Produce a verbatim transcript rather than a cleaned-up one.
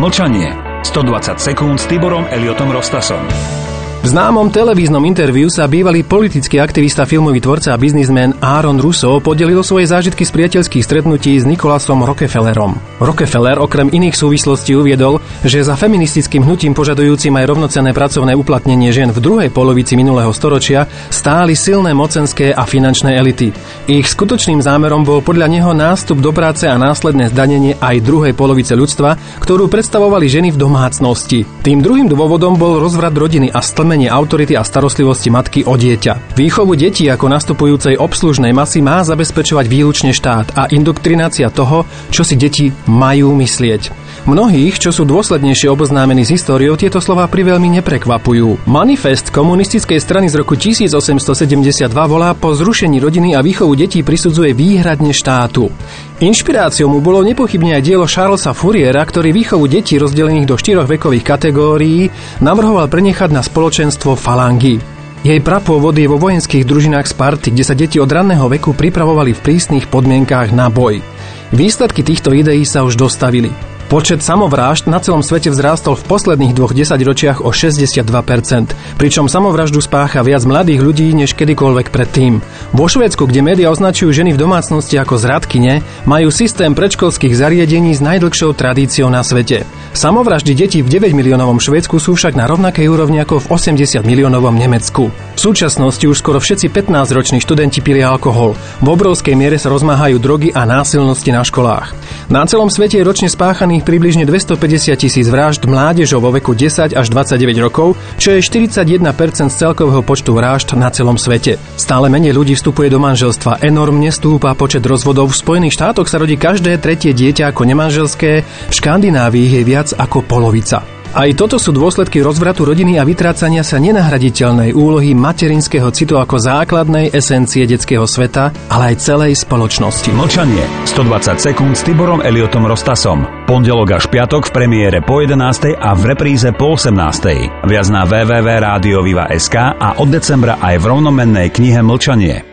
Mlčanie. stodvadsať sekúnd s Tiborom Eliotom Rostasom. V známom televíznom interviu sa bývalý politický aktivista, filmový tvorca a biznismen Aaron Russo podelil svoje zážitky z priateľských stretnutí s Nicolasom Rockefellerom. Rockefeller okrem iných súvislostí uviedol, že za feministickým hnutím požadujúcim aj rovnocenné pracovné uplatnenie žien v druhej polovici minulého storočia stáli silné mocenské a finančné elity. Ich skutočným zámerom bol podľa neho nástup do práce a následné zdanenie aj druhej polovice ľudstva, ktorú predstavovali ženy v domácnosti. Tým druhým dôvodom bol rozvrat rodiny a stlmenie autority a starostlivosti matky o dieťa. Výchovu detí ako nastupujúcej obslužnej masy má zabezpečovať výlučne štát a indoktrinácia toho, čo si deti majú myslieť. Mnohých, čo sú dôslednejšie oboznámení s históriou, tieto slová priveľmi neprekvapujú. Manifest komunistickej strany z roku tisícosemstosedemdesiatdva volá po zrušení rodiny a výchovu detí prisudzuje výhradne štátu. Inšpiráciou mu bolo nepochybne aj dielo Charlesa Fouriera, ktorý výchovu detí rozdelených do štyroch vekových kategórií navrhoval prenechať na spoločenstvo falangy. Jej prapôvod je vo vojenských družinách Sparty, kde sa deti od ranného veku pripravovali v prísnych podmienkách na boj. Výsledky týchto ideí sa už dostavili. Počet samovrážd na celom svete vzrástol v posledných dvoch desaťročiach o šesťdesiatdva percent, pričom samovraždu spácha viac mladých ľudí než kedykoľvek predtým. Vo Švédsku, kde médiá označujú ženy v domácnosti ako zradkyne, majú systém predškolských zariadení s najdlhšou tradíciou na svete. Samovraždy detí v deväť miliónovom Švédsku sú však na rovnakej úrovni ako v osemdesiat miliónovom Nemecku. V súčasnosti už skoro všetci pätnásťroční študenti pili alkohol. V obrovskej miere sa rozmáhajú drogy a násilnosti na školách. Na celom svete je ročne spáchaných približne dvestopäťdesiat tisíc vražd mládežov vo veku desať až dvadsaťdeväť rokov, čo je štyridsaťjeden percent z celkového počtu vražd na celom svete. Stále menej ľudí vstupuje do manželstva, enormne stúpa počet rozvodov, v Spojených štátoch sa rodí každé tretie dieťa ako nemanželské, v Škandinávii je viac ako polovica. Aj toto sú dôsledky rozvratu rodiny a vytrácania sa nenahraditeľnej úlohy materinského citu ako základnej esencie detského sveta, ale aj celej spoločnosti. Mlčanie. stodvadsať sekúnd s Tiborom Eliotom Rostasom. Pondelok až piatok v premiére po jedenástej a v repríze po osemnástej. Viac na w w w bodka rádio viva bodka es ká a od decembra aj v rovnomennej knihe Mlčanie.